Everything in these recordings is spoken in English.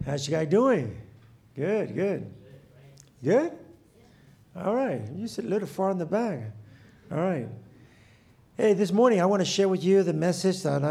How's you guys doing? Good, good. Good? All right. You sit a little far in the back. All right. Hey, this morning I want to share with you the message that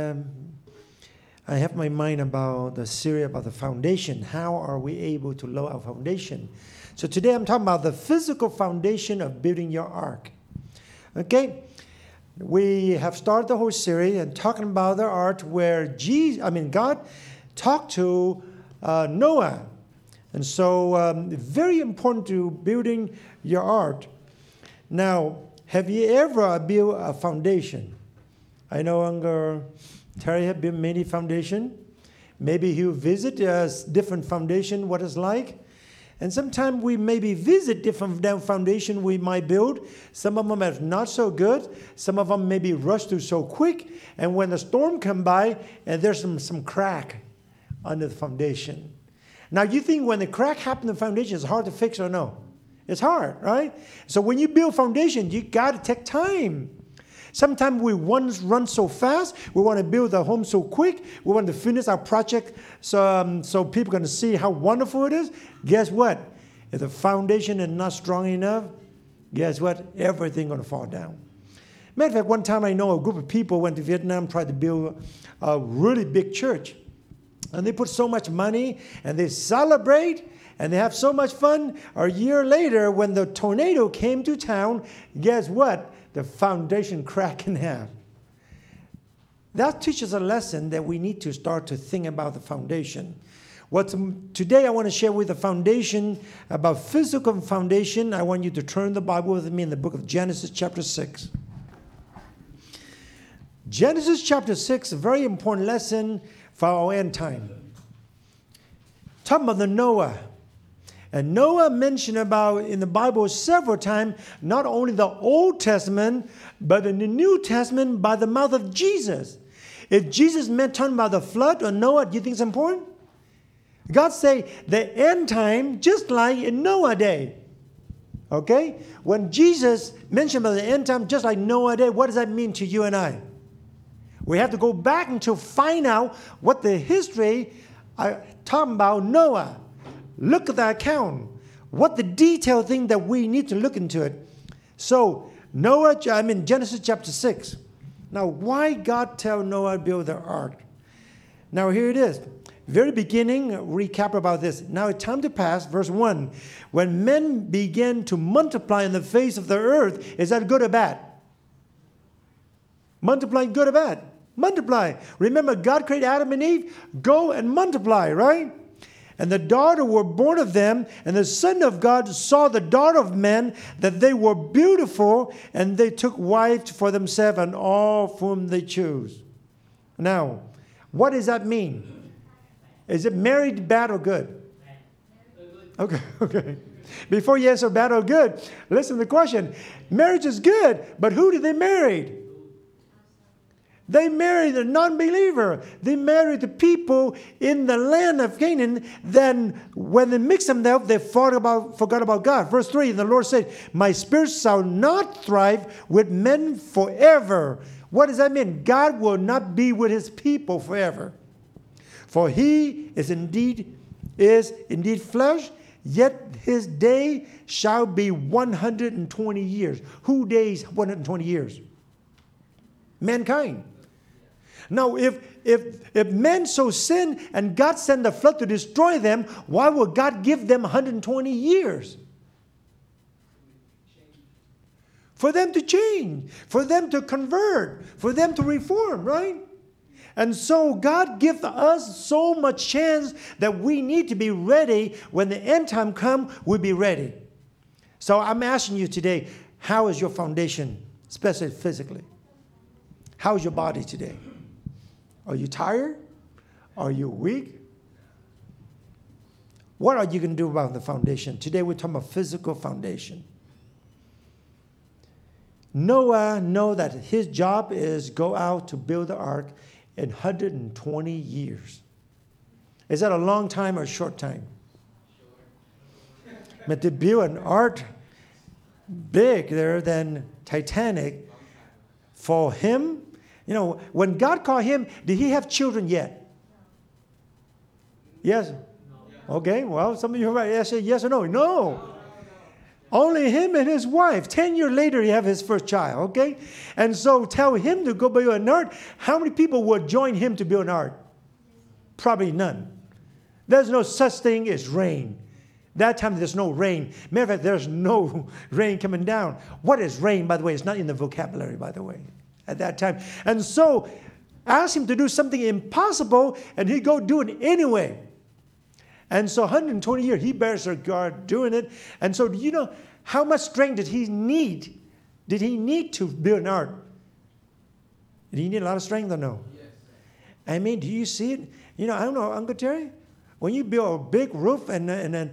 I have in my mind about the series about the foundation. How are we able to lay our foundation? So today I'm talking about the physical foundation of building your ark. Okay? We have started the whole series and talking about the ark where God talked to Noah. And so very important to building your ark. Now, have you ever built a foundation? I know Uncle Terry have built many foundations. Maybe he'll visit a different foundation, what it's like. And sometimes we maybe visit different foundation we might build. Some of them are not so good. Some of them maybe rush through so quick. And when the storm come by, and there's some crack under the foundation. Now you think when the crack happens in the foundation, it's hard to fix or no? It's hard, right? So when you build foundation, you got to take time. Sometimes we run so fast. We want to build a home so quick. We want to finish our project so people can see how wonderful it is. Guess what? If the foundation is not strong enough, guess what? Everything going to fall down. Matter of fact, one time I know a group of people went to Vietnam, tried to build a really big church. And they put so much money, and they celebrate, and they have so much fun. A year later, when the tornado came to town, guess what? The foundation cracked in half. That teaches a lesson that we need to start to think about the foundation. Today I want to share with the foundation, about physical foundation. I want you to turn the Bible with me in the book of Genesis chapter 6. Genesis chapter 6, a very important lesson for our end time. Talking about the Noah. And Noah mentioned about in the Bible several times, not only the Old Testament, but in the New Testament by the mouth of Jesus. If Jesus meant talking about the flood or Noah, do you think it's important? God say the end time just like in Noah day. Okay? When Jesus mentioned about the end time just like Noah day, what does that mean to you and I? We have to go back and to find out what the history talking about Noah. Look at the account. What the detailed thing that we need to look into it. So Genesis chapter 6. Now, why God tell Noah to build the ark? Now, here it is. Very beginning, recap about this. Now, it time to pass, verse 1. When men began to multiply on the face of the earth, is that good or bad? Multiplying good or bad? Multiply. Remember, God created Adam and Eve. Go and multiply, right? And the daughter were born of them, and the Son of God saw the daughter of men, that they were beautiful, and they took wives for themselves, and all whom they choose. Now, what does that mean? Is it married bad or good? Okay. Before you answer bad or good, listen to the question. Marriage is good, but who did they marry? They married a non-believer. They married the people in the land of Canaan. Then when they mixed them up, they forgot about God. Verse 3, the Lord said, my spirit shall not thrive with men forever. What does that mean? God will not be with his people forever. For he is indeed flesh, yet his day shall be 120 years. Who days 120 years? Mankind. Now, if men so sin and God sent the flood to destroy them, why would God give them 120 years? For them to change, for them to convert, for them to reform, right? And so God gives us so much chance that we need to be ready. When the end time comes, we'll be ready. So I'm asking you today, how is your foundation, especially physically? How is your body today? Are you tired? Are you weak? What are you going to do about the foundation? Today we're talking about physical foundation. Noah know that his job is go out to build the ark in 120 years. Is that a long time or a short time? But to build an ark bigger than Titanic, for him, when God called him, did he have children yet? Yes? Okay, well, some of you are right. Yes, say yes or no. No. Only him and his wife. 10 years later, he have his first child, okay? And so tell him to go build an ark. How many people would join him to build an ark? Probably none. There's no such thing as rain. That time there's no rain. Matter of fact, there's no rain coming down. What is rain, by the way? It's not in the vocabulary, by the way, at that time. And so ask him to do something impossible, and he go do it anyway. And so 120 years, he bears a guard doing it. And so do you know how much strength did he need? Did he need to build an ark? Did he need a lot of strength or no? Yes. I mean, do you see it? You know, I don't know, Uncle Terry, when you build a big roof and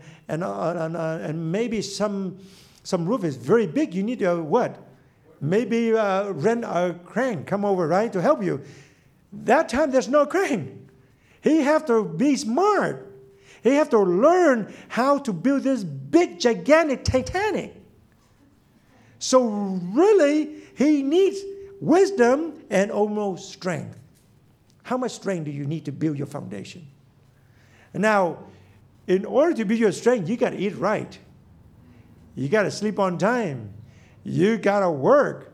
maybe some roof is very big, you need to what? Maybe rent a crane, come over, right, to help you. That time there's no crane. He have to be smart. He have to learn how to build this big, gigantic Titanic. So really, he needs wisdom and almost strength. How much strength do you need to build your foundation? Now, in order to build your strength, you got to eat right. You got to sleep on time. You got to work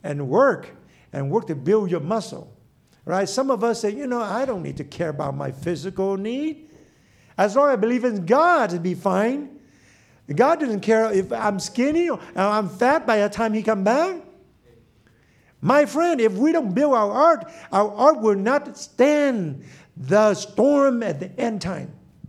to build your muscle. Right? Some of us say, you know, I don't need to care about my physical need. As long as I believe in God, it'll be fine. God doesn't care if I'm skinny or I'm fat by the time he come back. My friend, if we don't build our art will not stand the storm at the end time.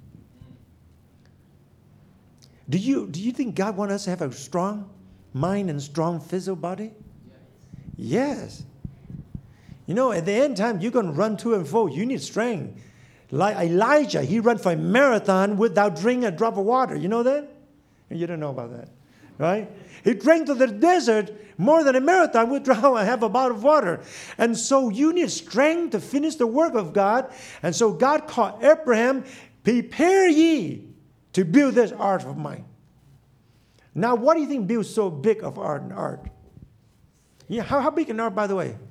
Do you think God wants us to have a strong mind and strong physical body? Yes. You know, at the end time, you're going to run to and fro. You need strength. Like Elijah, he ran for a marathon without drinking a drop of water. You know that? You don't know about that, right? He drank to the desert more than a marathon without half a bottle of water. And so you need strength to finish the work of God. And so God called Abraham, prepare ye to build this ark of mine. Now, what do you think builds so big of an ark? Yeah, how big an ark, by the way?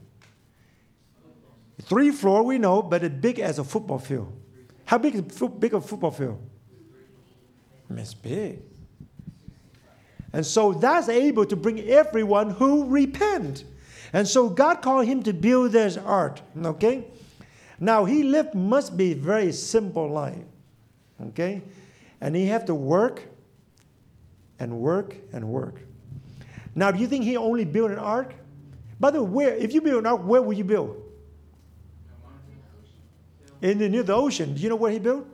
3 floors, we know, but it's big as a football field. How big is big a football field? It's big. And so that's able to bring everyone who repent. And so God called him to build this ark. Okay? Now he lived must be very simple life. Okay? And he have to work and work and work. Now, do you think he only built an ark? By the way, if you build an ark, where would you build? Near the ocean. Do you know where he built?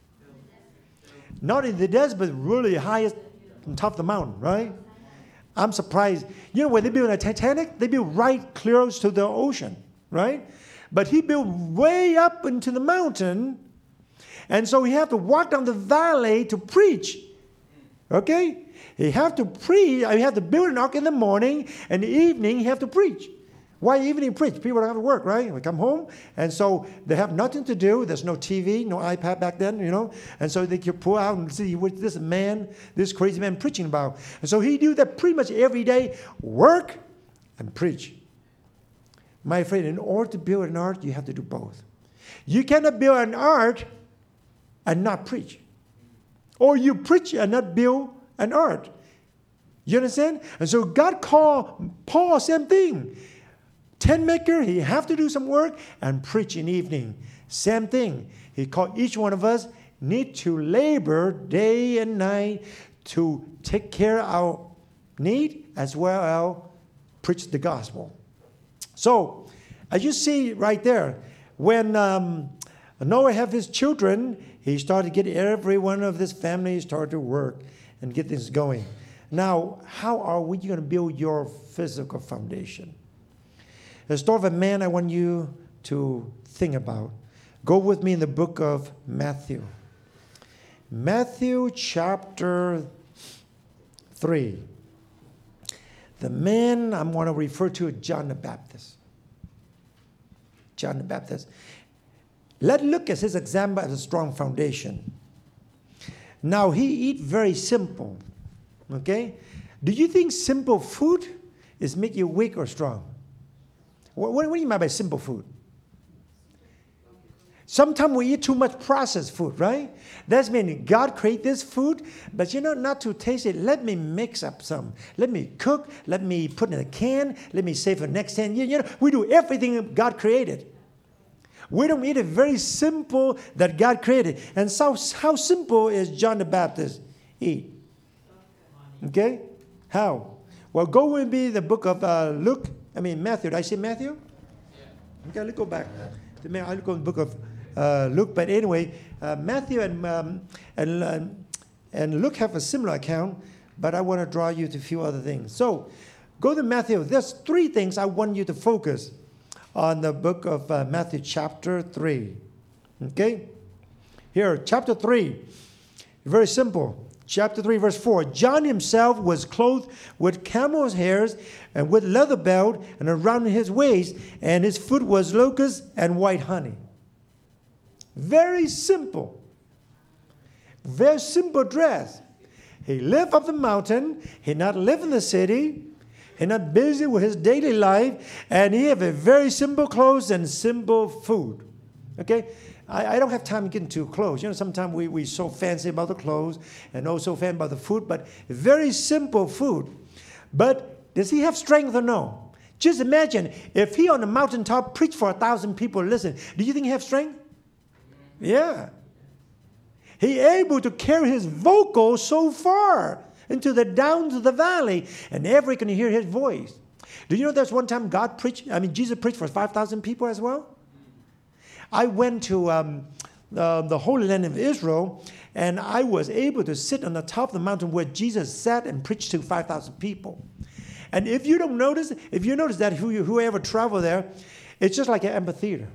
Not in the desert, but really highest on top of the mountain, right? I'm surprised. You know where they built a Titanic? They built right close to the ocean, right? But he built way up into the mountain, and so he had to walk down the valley to preach. Okay? He have to preach. He have to build an ark in the morning, and the evening he have to preach. Why evening preach? People don't have to work, right? They come home, and so they have nothing to do. There's no TV, no iPad back then, you know. And so they can pull out and see what this crazy man preaching about. And so he do that pretty much every day, work and preach. My friend, in order to build an ark, you have to do both. You cannot build an ark and not preach. Or you preach and not build an ark. You understand? And so God called Paul, same thing. Tent maker, he have to do some work and preach in the evening. Same thing. He called each one of us need to labor day and night to take care of our need as well as preach the gospel. So, as you see right there, when Noah had his children, he started to get every one of his family started to work and get things going. Now, how are we going to build your physical foundation? The story of a man I want you to think about. Go with me in the book of Matthew. Matthew chapter 3. The man I'm going to refer to is John the Baptist. John the Baptist. Let's look at his example as a strong foundation. Now, he eat very simple. Okay? Do you think simple food is make you weak or strong? What do you mean by simple food? Sometimes we eat too much processed food, right? That's meaning God created this food, but not to taste it. Let me mix up some. Let me cook. Let me put in a can. Let me save for next 10 years. We do everything God created. We don't eat it very simple that God created. And so how simple is John the Baptist eat? Okay? How? Well, go with me the book of Matthew. Did I say Matthew? Okay, let's go back. I'll go to the book of Luke. But anyway, Matthew and Luke have a similar account, but I want to draw you to a few other things. So go to Matthew. There's 3 things I want you to focus on the book of Matthew chapter 3. Okay? Here, chapter 3. Very simple. Chapter 3, verse 4. John himself was clothed with camel's hairs and with leather belt and around his waist, and his food was locusts and white honey. Very simple. Very simple dress. He lived up the mountain. He not live in the city. He not busy with his daily life. And he have a very simple clothes and simple food. Okay? I don't have time to get into clothes. Sometimes we so fancy about the clothes and also fancy about the food, but very simple food. But does he have strength or no? Just imagine if he on the mountaintop preached for 1,000 people listen. Do you think he have strength? Yeah. He able to carry his vocal so far into the down to the valley, and everyone can hear his voice. Do you know there's one time Jesus preached for 5,000 people as well? I went to the Holy Land of Israel, and I was able to sit on the top of the mountain where Jesus sat and preached to 5,000 people. And if you notice that whoever travel there, it's just like an amphitheater.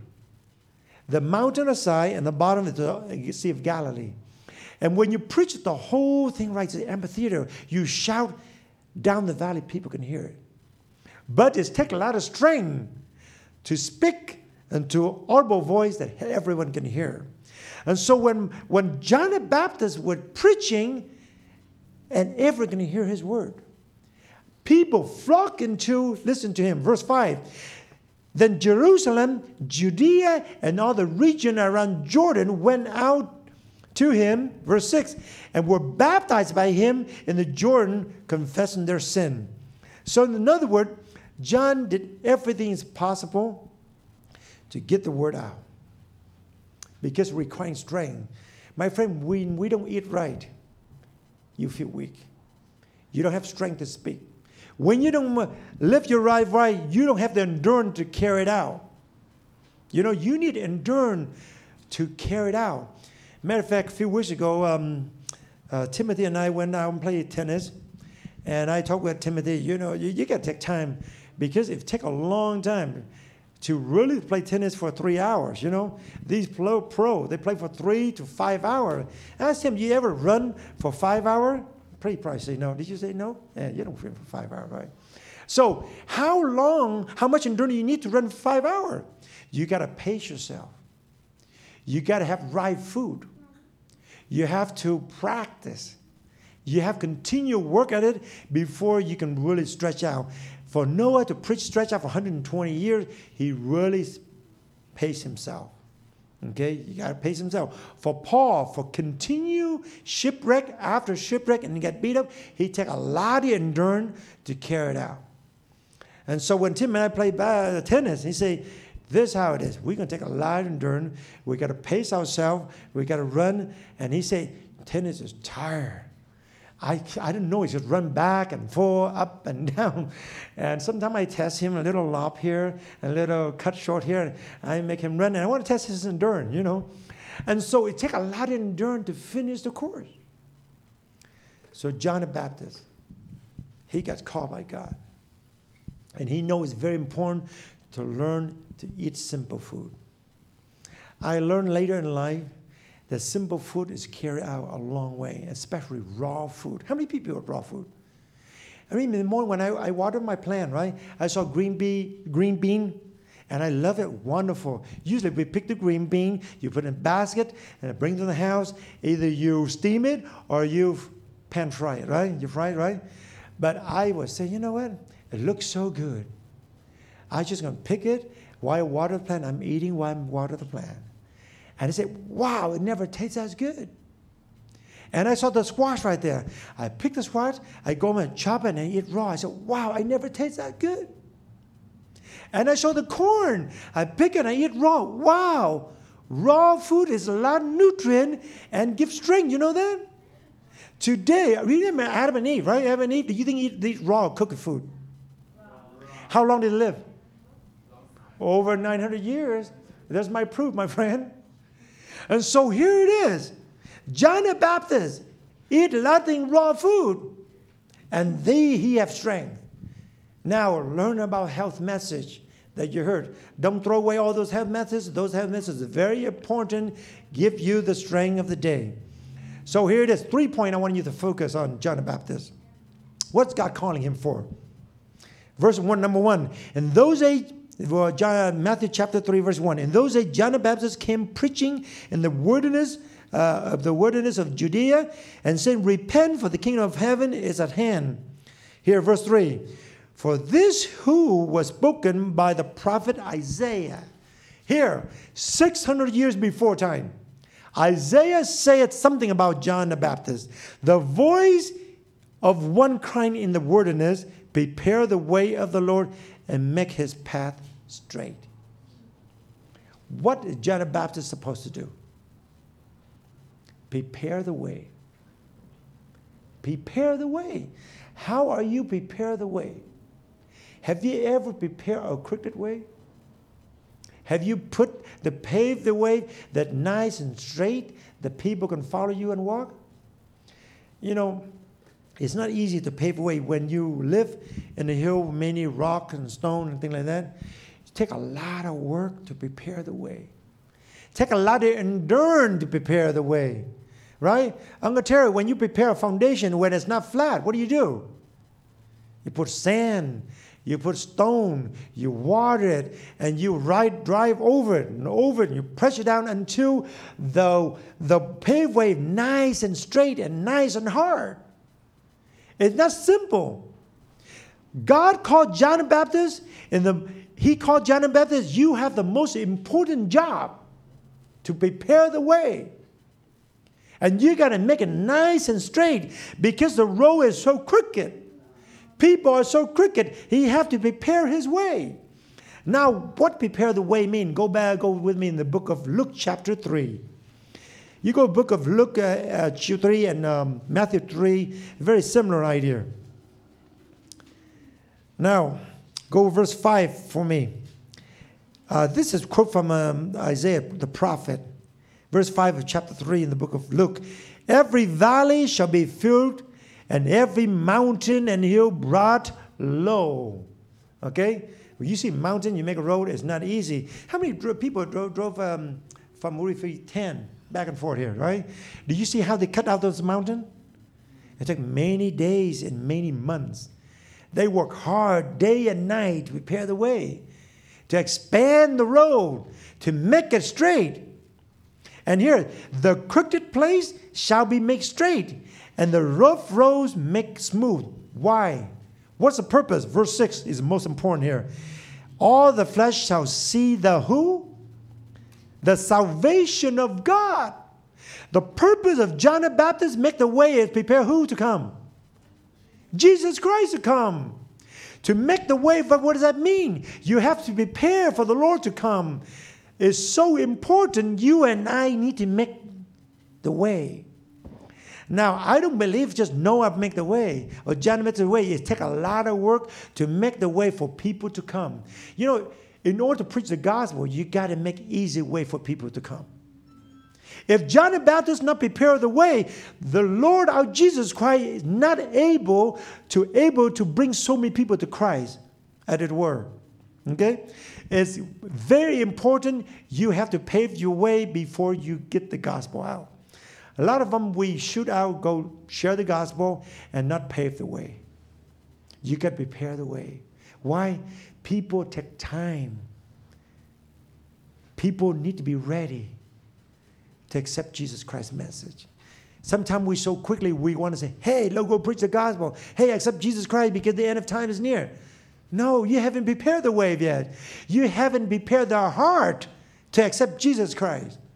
The mountain aside and the bottom is the Sea of Galilee. And when you preach the whole thing right to the amphitheater, you shout down the valley, people can hear it. But it takes a lot of strength to speak into audible voice that everyone can hear. And so when John the Baptist was preaching, and everyone can hear his word, people flock to listen to him. Verse 5. Then Jerusalem, Judea, and all the region around Jordan went out to him, verse 6, and were baptized by him in the Jordan, confessing their sin. So in other words, John did everything possible to get the word out, because it requires strength. My friend, when we don't eat right, you feel weak. You don't have strength to speak. When you don't live your life right, you don't have the endurance to carry it out. You need endurance to carry it out. Matter of fact, a few weeks ago, Timothy and I went out and played tennis. And I talked with Timothy, you got to take time, because it takes a long time to really play tennis for 3 hours. These pro, they play for 3 to 5 hours. I asked him, you ever run for 5 hours? Probably say no. Did you say no? Yeah, you don't run for 5 hours, right? So how much endurance do you need to run for 5 hours? You got to pace yourself. You got to have right food. You have to practice. You have to continue work at it before you can really stretch out. For Noah to stretch out for 120 years, he really paced himself. Okay, you got to pace himself. For Paul, for continue shipwreck after shipwreck and get beat up, he take a lot of endurance to carry it out. And so when Tim and I played tennis, he said, this is how it is. We're going to take a lot of endurance. We got to pace ourselves. We got to run. And he said, tennis is tired. I didn't know. He just run back and forth, up and down. And sometimes I test him a little lob here, a little cut short here. And I make him run. And I want to test his endurance, And so it takes a lot of endurance to finish the course. So John the Baptist, he got called by God. And he knows it's very important to learn to eat simple food. I learned later in life that simple food is carried out a long way, especially raw food. How many people eat raw food? In the morning when I water my plant, right? I saw green bean, and I love it. Wonderful. Usually we pick the green bean, you put it in a basket, and bring it to the house. Either you steam it or you pan fry it, right? You fry it, right? But I would say, you know what? It looks so good. I'm just going to pick it while I water the plant. I'm eating while I water the plant. And I said, wow, it never tastes as good. And I saw the squash right there. I picked the squash, I go and chop it and I eat raw. I said, wow, I never taste that good. And I saw the corn. I pick it and I eat raw. Wow, raw food is a lot of nutrient and gives strength. You know that? Today, remember Adam and Eve, right? Adam and Eve, do you think they eat raw or cooked food? How long did they live? Over 900 years. That's my proof, my friend. And so here it is. John the Baptist eat nothing raw food, and he have strength. Now learn about health message that you heard. Don't throw away all those health messages. Those health messages are very important. Give you the strength of the day. So here it is. 3 points I want you to focus on John the Baptist. What's God calling him for? Verse 1, number 1. In those days, Matthew chapter 3, verse 1. In those days, John the Baptist came preaching in the wilderness of Judea and saying, repent, for the kingdom of heaven is at hand. Here, verse 3. For this who was spoken by the prophet Isaiah. Here, 600 years before time. Isaiah said something about John the Baptist. The voice of one crying in the wilderness, prepare the way of the Lord and make his path straight. What is John the Baptist supposed to do? Prepare the way. Prepare the way. How are you prepare the way? Have you ever prepared a crooked way? Have you paved the way that nice and straight that people can follow you and walk? You know, it's not easy to pave a way when you live in the hill with many rock and stone and things like that. It takes a lot of work to prepare the way. It takes a lot of endurance to prepare the way. Right? I'm going to tell you, when you prepare a foundation when it's not flat, what do? You put sand, you put stone, you water it, and you drive over it, and you press it down until the paved way is nice and straight and nice and hard. It's not simple. God called John the Baptist, he called John the Baptist, you have the most important job to prepare the way. And you got to make it nice and straight because the road is so crooked. People are so crooked. He have to prepare his way. Now, what prepare the way mean? Go with me in the book of Luke chapter 3. You go book of Luke 3 and Matthew 3. Very similar idea. Now, go verse 5 for me. This is a quote from Isaiah the prophet. Verse 5 of chapter 3 in the book of Luke. Every valley shall be filled, and every mountain and hill brought low. Okay? When you see mountain, you make a road, it's not easy. How many people drove from Route 10 back and forth here, right? Do you see how they cut out those mountains? It took many days and many months. They work hard day and night to prepare the way, to expand the road, to make it straight. And here, the crooked place shall be made straight, and the rough roads make smooth. Why? What's the purpose? Verse 6 is the most important here. All the flesh shall see the who? The salvation of God. The purpose of John the Baptist make the way is prepare who to come? Jesus Christ to come. To make the way, but what does that mean? You have to prepare for the Lord to come. It's so important. You and I need to make the way. Now, I don't believe just Noah make the way or John make the way. It takes a lot of work to make the way for people to come. You know, in order to preach the gospel, you got to make easy way for people to come. If John the Baptist not prepare the way, the Lord our Jesus Christ is not able to bring so many people to Christ, as it were. Okay? It's very important. You have to pave your way before you get the gospel out. A lot of them, we shoot out, go share the gospel, and not pave the way. You got to prepare the way. Why? People take time. People need to be ready to accept Jesus Christ's message. Sometimes we so quickly, we want to say, hey, let's go preach the gospel. Hey, accept Jesus Christ because the end of time is near. No, you haven't prepared the way yet. You haven't prepared their heart to accept Jesus Christ.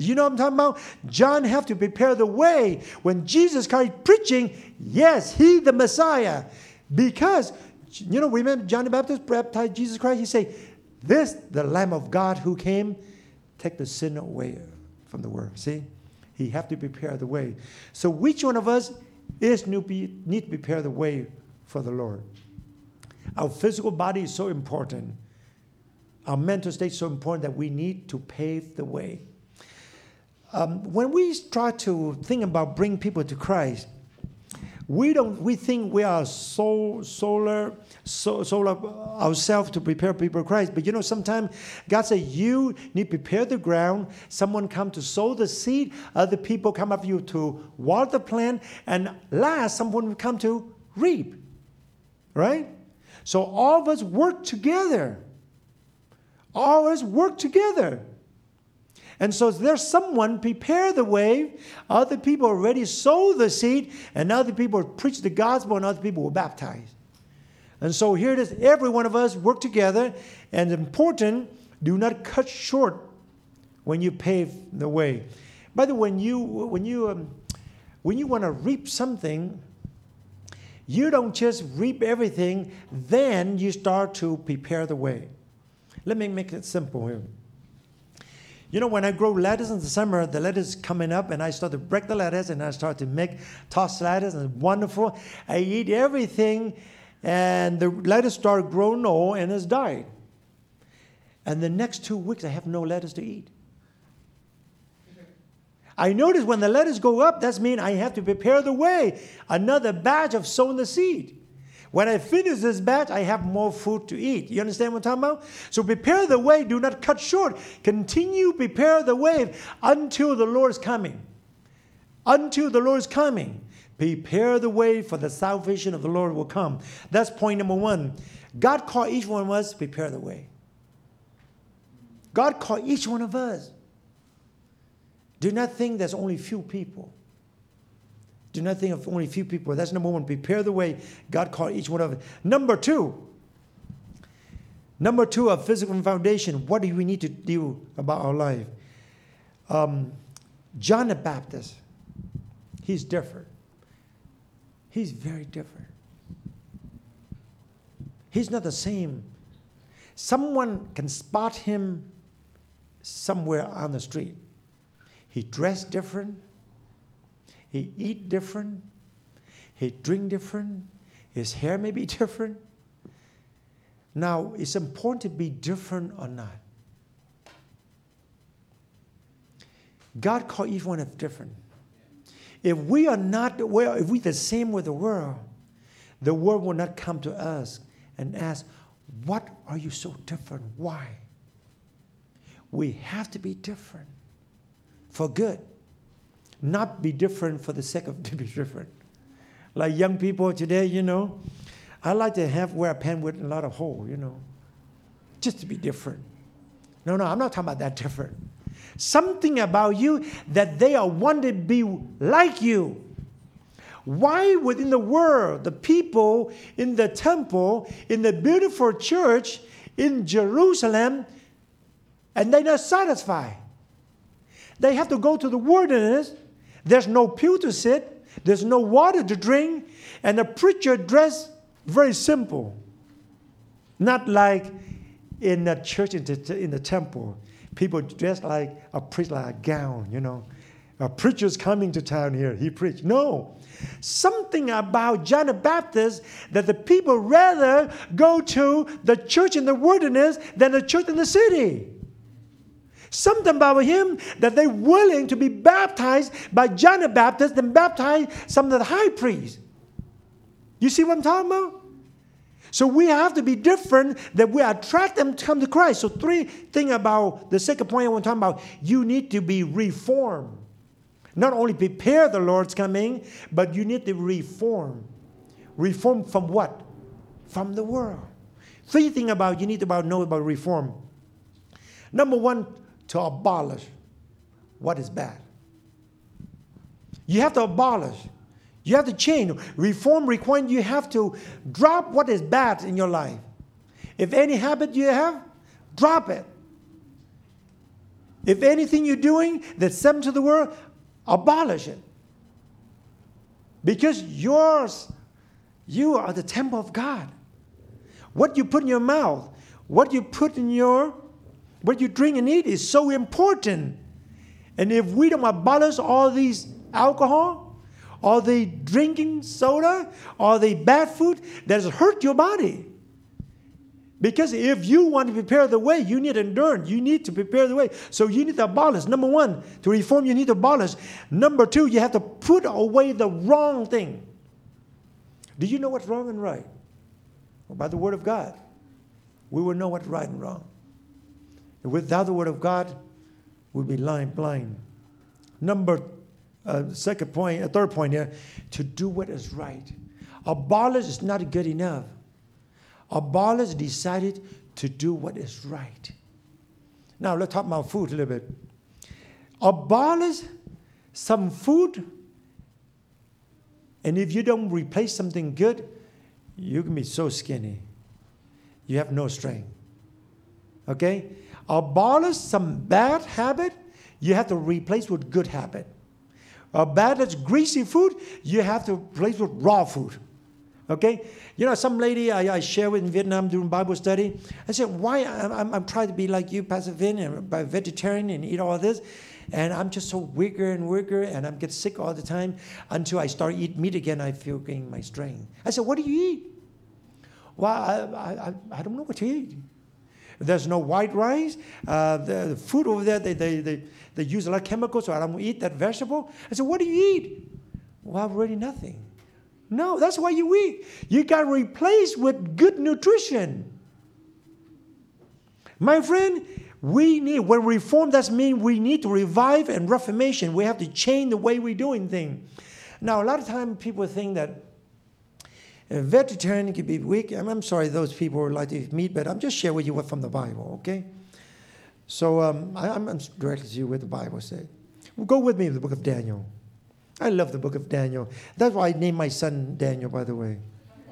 Do you know what I'm talking about? John have to prepare the way. When Jesus Christ preaching, yes, he the Messiah. Because, remember John the Baptist baptized Jesus Christ? He said, this, the Lamb of God who came, take the sin away from the world. See? He have to prepare the way. So which one of us need to prepare the way for the Lord? Our physical body is so important. Our mental state is so important that we need to pave the way. When we try to think about bringing people to Christ, we think we are solar ourselves to prepare people for Christ. But sometimes God said you need to prepare the ground. Someone come to sow the seed. Other people come after you to water the plant. And last, someone will come to reap. Right? So all of us work together. All of us work together. And so there's someone prepare the way. Other people already sow the seed. And other people preach the gospel. And other people will baptize. And so here it is. Every one of us work together. And important, do not cut short when you pave the way. By the way, when you want to reap something, you don't just reap everything. Then you start to prepare the way. Let me make it simple here. When I grow lettuce in the summer, the lettuce coming up, and I start to break the lettuce, and I start to make tossed lettuce, and it's wonderful. I eat everything, and the lettuce started growing old, and it's died. And the next 2 weeks, I have no lettuce to eat. I notice when the lettuce go up, that means I have to prepare the way. Another batch of sowing the seed. When I finish this batch, I have more food to eat. You understand what I'm talking about? So prepare the way. Do not cut short. Continue prepare the way until the Lord is coming. Until the Lord is coming. Prepare the way for the salvation of the Lord will come. That's point number one. God called each one of us to prepare the way. God called each one of us. Do not think there's only few people. Do not think of only a few people. That's number one. Prepare the way. God called each one of us. Number two, a physical foundation. What do we need to do about our life? John the Baptist, he's different. He's very different. He's not the same. Someone can spot him somewhere on the street. He dressed different. He eat different. He drink different. His hair may be different. Now, it's important to be different or not. God called each one of us different. If we are not, well, if we're the same with the world will not come to us and ask, what are you so different? Why? We have to be different for good. Not be different for the sake of to be different. Like young people today, I like to wear a pants with a lot of hole, just to be different. No, I'm not talking about that different. Something about you that they are wanting to be like you. Why within the world, the people in the temple, in the beautiful church in Jerusalem, and they're not satisfied? They have to go to the wilderness. There's no pew to sit. There's no water to drink. And the preacher dressed very simple. Not like in the church, in the temple. People dress like a priest, like a gown, A preacher's coming to town here. He preached. No. Something about John the Baptist that the people rather go to the church in the wilderness than the church in the city. Something about him that they're willing to be baptized by John the Baptist and baptize some of the high priests. You see what I'm talking about? So we have to be different, that we attract them to come to Christ. So three things about the second point I want to talk about. You need to be reformed. Not only prepare the Lord's coming, but you need to reform. Reform from what? From the world. Three things you need to know about reform. Number one, to abolish what is bad. You have to abolish. You have to change. Reform requires you have to drop what is bad in your life. If any habit you have, drop it. If anything you're doing that's similar to the world, abolish it. Because you are the temple of God. What you put in your mouth, what you drink and eat is so important. And if we don't abolish all these alcohol, all the drinking soda, all the bad food, that has hurt your body. Because if you want to prepare the way, you need endurance. You need to prepare the way. So you need to abolish. Number one, to reform, you need to abolish. Number two, you have to put away the wrong thing. Do you know what's wrong and right? Well, by the Word of God, we will know what's right and wrong. And without the Word of God, we'll be blind. Third point here, to do what is right. Abolish is not good enough. Abolish decided to do what is right. Now, let's talk about food a little bit. Abolish some food, and if you don't replace something good, you can be so skinny. You have no strength. Okay? Abolish some bad habit, you have to replace with good habit. A bad that's greasy food, you have to replace with raw food. Okay? You know, some lady I shared with in Vietnam during Bible study, I said, why I'm trying to be like you, Pastor Vin, and be vegetarian and eat all this, and I'm just so weaker, and I get sick all the time until I start eating meat again, I feel gain my strength. I said, what do you eat? Well, I don't know what to eat. There's no white rice. The food over there, they use a lot of chemicals, so I don't eat that vegetable. I said, what do you eat? Well, really nothing. No, that's why you eat. You got to replace with good nutrition. My friend, when reform, that means we need to revive and reformation. We have to change the way we're doing things. Now, a lot of times people think that a vegetarian can be weak. I'm sorry, those people who like to eat meat, but I'm just sharing with you what from the Bible, okay? So I'm directly to you what the Bible said. Well, go with me to the book of Daniel. I love the book of Daniel. That's why I named my son Daniel, by the way.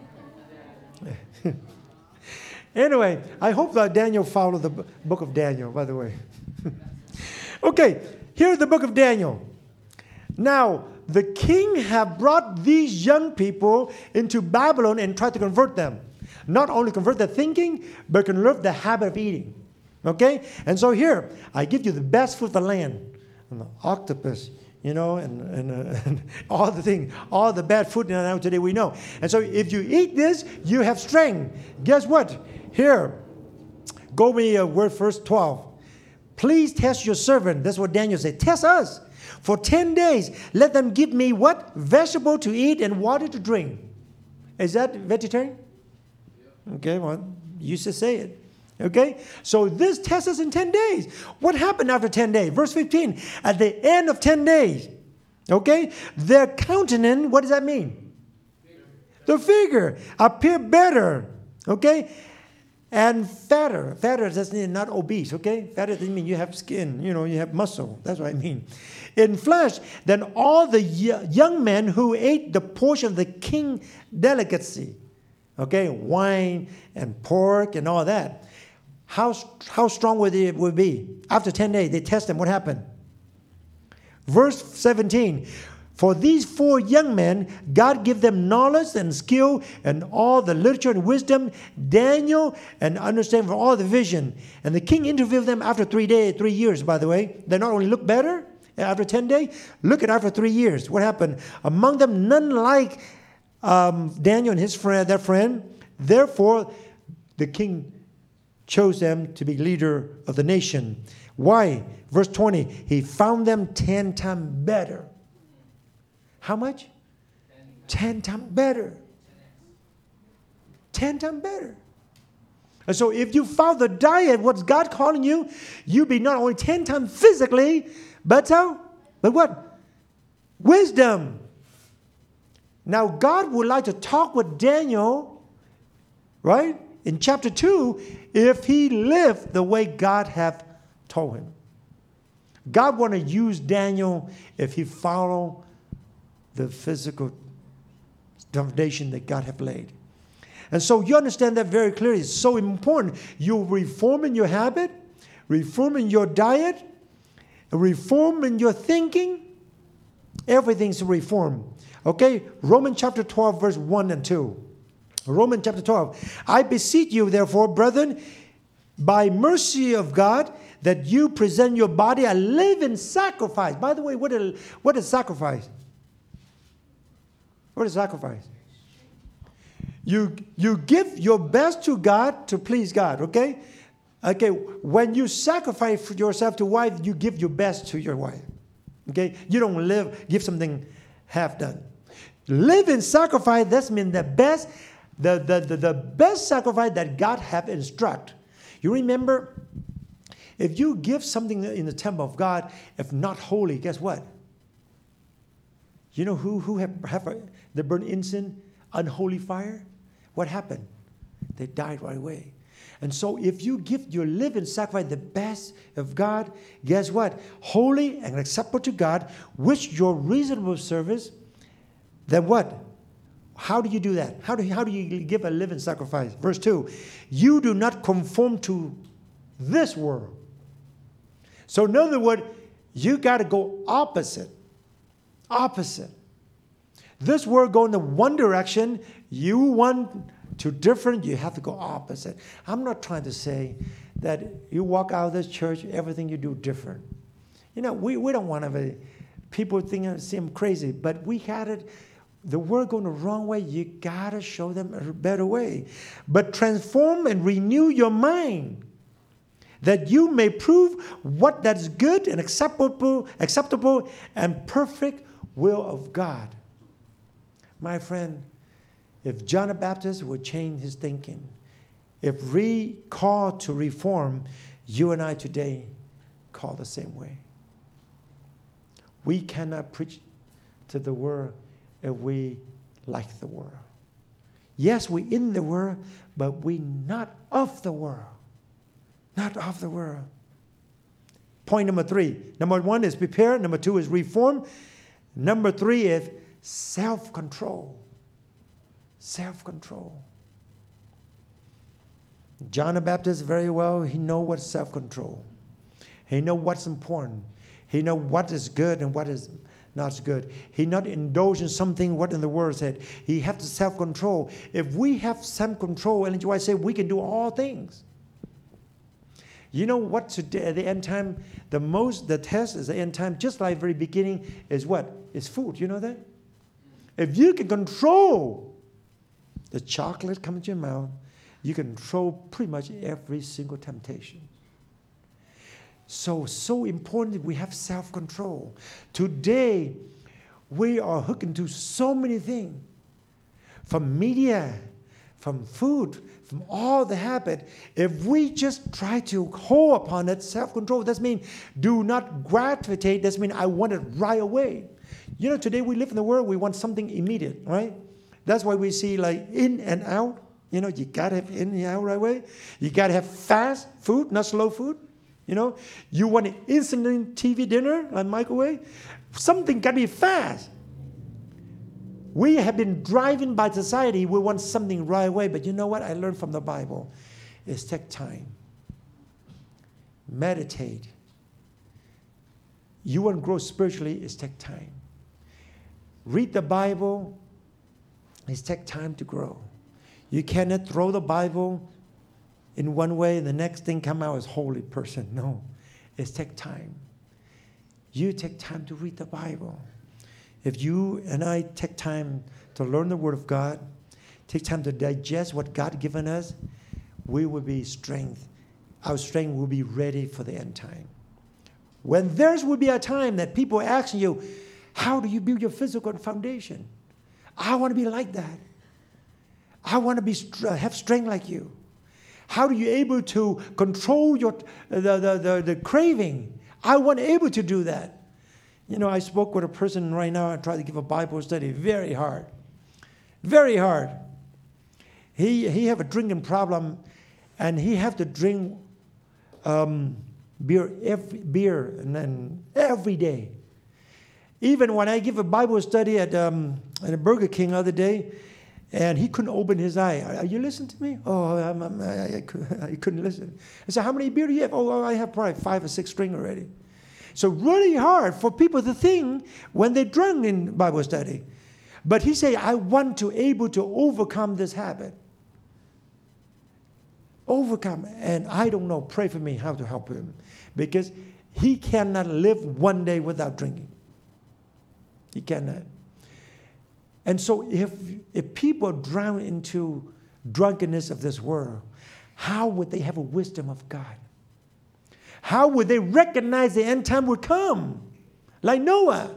Anyway, I hope that Daniel followed the book of Daniel, by the way. Okay, here's the book of Daniel. Now, the king have brought these young people into Babylon and tried to convert them. Not only convert their thinking, but convert the habit of eating. Okay? And so here, I give you the best food of the land. And the octopus, you know, and all the things, all the bad food now today we know. And so if you eat this, you have strength. Guess what? Here, go me word verse 12. Please test your servant. That's what Daniel said. Test us. For 10 days, let them give me what? Vegetable to eat and water to drink. Is that vegetarian? Okay, well, you should say it. Okay? So this tests us in 10 days. What happened after 10 days? Verse 15. At the end of 10 days, okay, their countenance, what does that mean? The figure appear better. Okay? And fatter. Fatter doesn't mean not obese, okay? Fatter doesn't mean you have skin, you know, you have muscle. That's what I mean. In flesh, then all the young men who ate the portion of the king delicacy, okay, wine and pork and all that, how strong would it be? After 10 days, they test them. What happened? Verse 17. For these 4 young men, God gave them knowledge and skill and all the literature and wisdom, Daniel, and understanding for all the vision. And the king interviewed them after 3 years, by the way. They not only look better after 10 days, look at after 3 years. What happened? Among them, none like Daniel and his friend, their friend. Therefore, the king chose them to be leader of the nation. Why? Verse 20, he found them 10 times better. How much? 10 times better. 10 times better. And so if you follow the diet, what's God calling you, you'll be not only 10 times physically, but what? Wisdom. Now God would like to talk with Daniel, right? In chapter 2, if he lived the way God have told him. God want to use Daniel if he follow the physical foundation that God have laid. And so you understand that very clearly. It's so important. You're reforming your habit, reforming your diet, reform in your thinking, everything's reform. Okay? Romans chapter 12, verse 1 and 2. Romans chapter 12. I beseech you, therefore, brethren, by mercy of God, that you present your body a living sacrifice. By the way, what is sacrifice? What is sacrifice? You give your best to God to please God, okay? Okay, when you sacrifice yourself to wife, you give your best to your wife. Okay? You don't give something half done. Live in sacrifice, that means the best sacrifice that God have instruct. You remember, if you give something in the temple of God, if not holy, guess what? You know who have the burnt incense, unholy fire? What happened? They died right away. And so if you give your living sacrifice, the best of God, guess what? Holy and acceptable to God, which your reasonable service, then what? How do you do that? How do you give a living sacrifice? Verse 2, you do not conform to this world. So in other words, you got to go opposite. Opposite. This world going in one direction, you want to different, you have to go opposite. I'm not trying to say that you walk out of this church, everything you do different. You know, we don't want to have people seem crazy, but we had it. The world going the wrong way, you got to show them a better way. But transform and renew your mind, that you may prove what that is good and acceptable and perfect will of God. My friend, if John the Baptist would change his thinking, if we call to reform, you and I today call the same way. We cannot preach to the world if we like the world. Yes, we in the world, but we not of the world. Not of the world. Point number 3. Number 1 is prepare. Number 2 is reform. Number 3 is self-control. Self-control. John the Baptist very well, he know what's self-control. He know what's important. He know what is good and what is not good. He not indulge in something what in the world said. He have to self-control. If we have self-control, and I say we can do all things. You know what today at the end time, the test is the end time, just like very beginning, is what? Is food. You know that? If you can control the chocolate coming to your mouth, you can control pretty much every single temptation. So important that we have self-control. Today, we are hooked into so many things. From media, from food, from all the habit. If we just try to hold upon that self-control, that means do not gravitate. That means I want it right away. You know, today we live in the world, we want something immediate, right? That's why we see like in and out. You know, you got to have in and out right away. You got to have fast food, not slow food. You know, you want an instant TV dinner on microwave. Something got to be fast. We have been driven by society. We want something right away. But you know what I learned from the Bible? Is take time. Meditate. You want to grow spiritually, is take time. Read the Bible. It's take time to grow. You cannot throw the Bible in one way and the next thing come out as holy person. No, it's take time. You take time to read the Bible. If you and I take time to learn the Word of God, take time to digest what God given us, we will be strength. Our strength will be ready for the end time. When there will be a time that people are asking you, how do you build your physical foundation? I want to be like that. I want to be have strength like you. How are you able to control your the craving? I want able to do that. You know, I spoke with a person right now. I tried to give a Bible study. Very hard. Very hard. He have a drinking problem, and he have to drink beer and then every day. Even when I give a Bible study at a Burger King the other day, and he couldn't open his eye. Are you listening to me? Oh, I couldn't listen. I said, how many beer do you have? Oh, I have probably 5 or 6 string already. So really hard for people to think when they're drunk in Bible study. But he said, I want to able to overcome this habit. Overcome. And I don't know, pray for me how to help him. Because he cannot live one day without drinking. He cannot. And so if people drown into drunkenness of this world, how would they have a wisdom of God? How would they recognize the end time would come? Like Noah.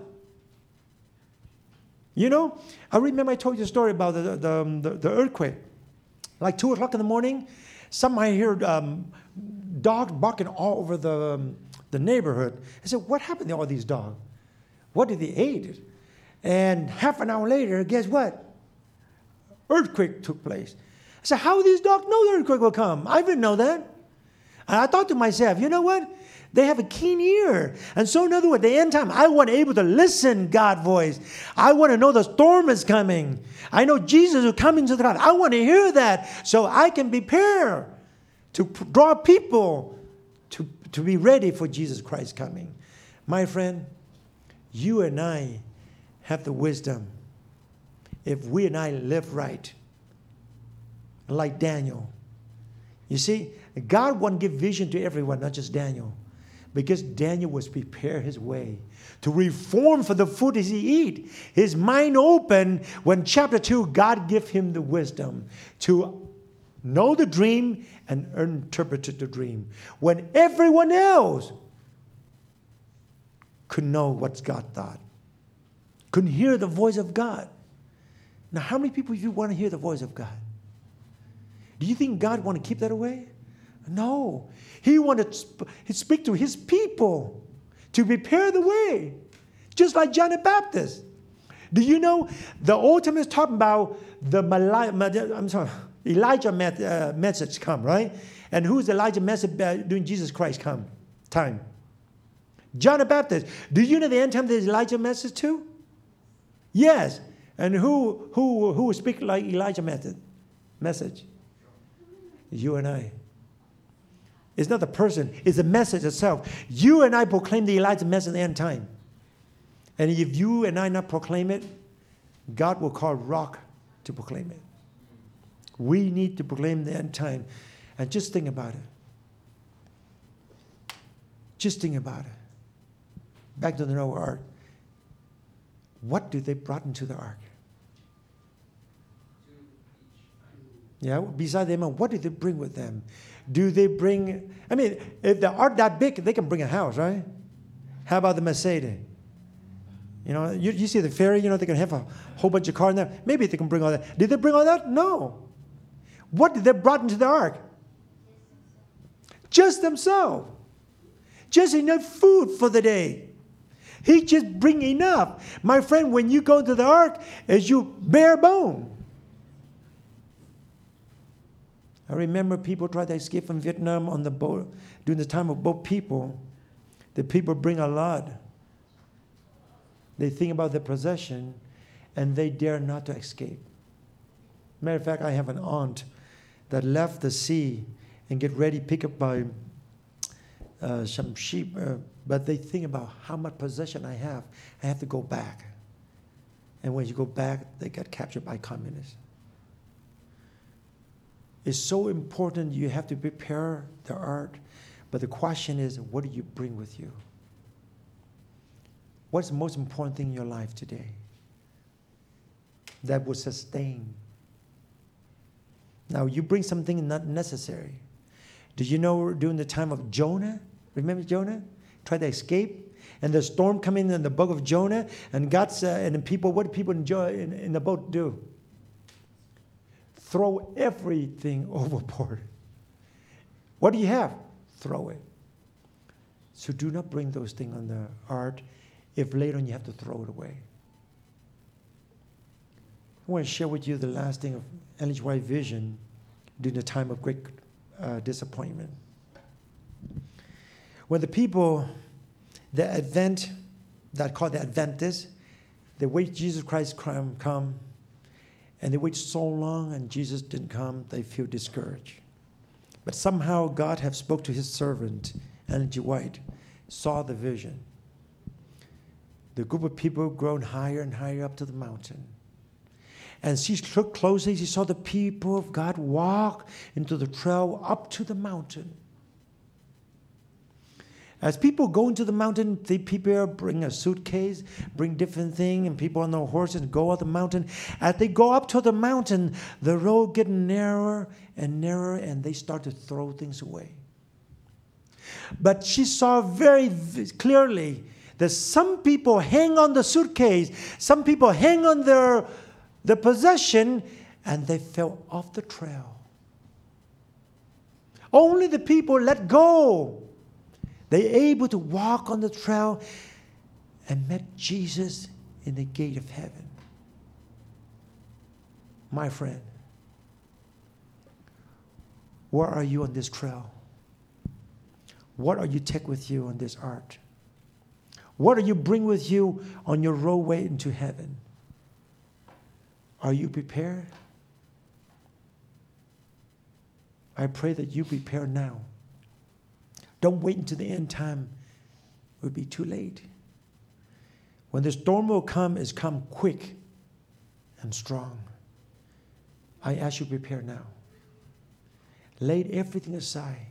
You know, I remember I told you a story about the earthquake. Like 2 o'clock in the morning, somebody heard dogs barking all over the neighborhood. I said, what happened to all these dogs? What did they eat? And half an hour later, guess what? Earthquake took place. I said, how do these dogs know the earthquake will come? I didn't know that. And I thought to myself, you know what? They have a keen ear. And so in other words, the end time, I want to be able to listen God's voice. I want to know the storm is coming. I know Jesus is coming to the cloud. I want to hear that so I can prepare to draw people to be ready for Jesus Christ coming. My friend, you and I have the wisdom. If we and I live right, like Daniel. You see, God won't give vision to everyone, not just Daniel. Because Daniel was prepared his way to reform for the food he eat. His mind open when chapter 2, God gave him the wisdom to know the dream and interpret the dream. When everyone else could know what God thought. Couldn't hear the voice of God. Now, how many people of you want to hear the voice of God? Do you think God want to keep that away? No. He wanted to speak to his people to prepare the way. Just like John the Baptist. Do you know the Old Testament is talking about the Elijah message come, right? And who's Elijah message during Jesus Christ time? John the Baptist. Do you know the end time there's Elijah message too? Yes. And who will speak like Elijah message? You and I. It's not the person, it's the message itself. You and I proclaim the Elijah message at the end time. And if you and I not proclaim it, God will call rock to proclaim it. We need to proclaim the end time. And just think about it. Just think about it. Back to the Noah Ark. What did they brought into the ark? Yeah, beside them, what did they bring with them? Do they bring, I mean, if the ark that big, they can bring a house, right? How about the Mercedes? You know, you see the ferry, you know, they can have a whole bunch of cars in there. Maybe they can bring all that. Did they bring all that? No. What did they brought into the ark? Just themselves. Just enough food for the day. He just bring enough. My friend, when you go to the ark, as you bare bone. I remember people tried to escape from Vietnam on the boat during the time of boat people. The people bring a lot. They think about their possession, and they dare not to escape. Matter of fact, I have an aunt that left the sea and get ready pick up by some sheep, but they think about how much possession I have to go back. And when you go back, they get captured by communists. It's so important you have to prepare the ark, but the question is, what do you bring with you? What's the most important thing in your life today that will sustain? Now, you bring something not necessary. Do you know during the time of Jonah? Remember Jonah? Tried to escape. And the storm come in the boat of Jonah. And God said, and the people, what did people in the boat do? Throw everything overboard. What do you have? Throw it. So do not bring those things on the ark if later on you have to throw it away. I want to share with you the last thing of Ellen G. White vision during the time of great disappointment. When the people, the Advent, that called the Adventists, they wait Jesus Christ come, and they wait so long and Jesus didn't come, they feel discouraged. But somehow God have spoke to his servant, Ellen G. White, saw the vision. The group of people grown higher and higher up to the mountain. And she looked closely. She saw the people of God walk into the trail up to the mountain. As people go into the mountain, they prepare, bring a suitcase, bring different things, and people on their horses go up the mountain. As they go up to the mountain, the road gets narrower and narrower, and they start to throw things away. But she saw very clearly that some people hang on the suitcase, some people hang on their possession, and they fell off the trail. Only the people let go. They able to walk on the trail and met Jesus in the gate of heaven. My friend, where are you on this trail? What are you take with you on this ark? What do you bring with you on your roadway into heaven? Are you prepared? I pray that you prepare now. Don't wait until the end time. It would be too late. When the storm will come, it's come quick and strong. I ask you to prepare now. Lay everything aside.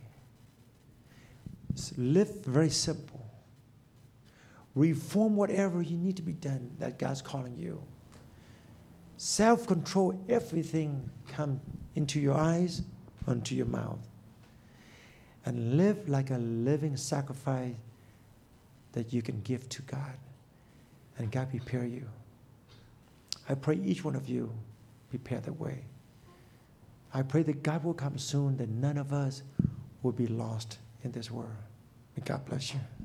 Live very simple. Reform whatever you need to be done that God's calling you. Self-control, everything come into your eyes, onto your mouth. And live like a living sacrifice that you can give to God. And God prepare you. I pray each one of you prepare the way. I pray that God will come soon, that none of us will be lost in this world. May God bless you.